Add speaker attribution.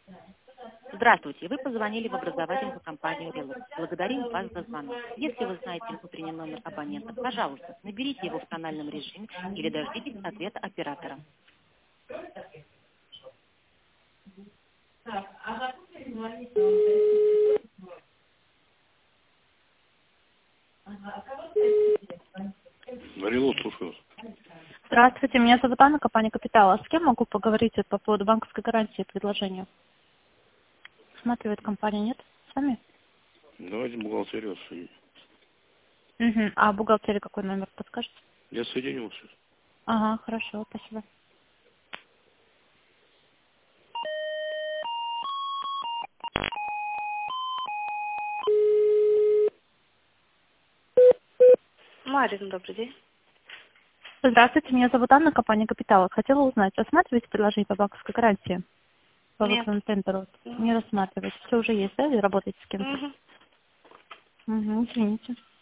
Speaker 1: Здравствуйте, вы позвонили в образовательную компанию «Релокс». Благодарим вас за звонок. Если вы знаете внутренний номер абонента, пожалуйста, наберите его в тональном режиме или дождитесь ответа оператора.
Speaker 2: Релокс, слушаю.
Speaker 3: Здравствуйте, меня зовут Анна, компания «Капитал». А с кем могу поговорить по поводу банковской гарантии предложения? Рассматривает компания, нет? С вами?
Speaker 2: Давайте бухгалтерию соединим.
Speaker 3: Угу. А бухгалтерия какой номер подскажете?
Speaker 2: Я соединил сейчас.
Speaker 3: Ага, хорошо, спасибо.
Speaker 4: Марина, добрый день.
Speaker 3: Здравствуйте, меня зовут Анна, компания «Капитал». Хотела узнать, рассматриваете предложение по банковской гарантии? По
Speaker 4: Нет.
Speaker 3: выплатному тендеру? Не рассматриваете. Все уже есть, да? Или работаете с кем-то?
Speaker 4: Угу.
Speaker 3: Угу, извините.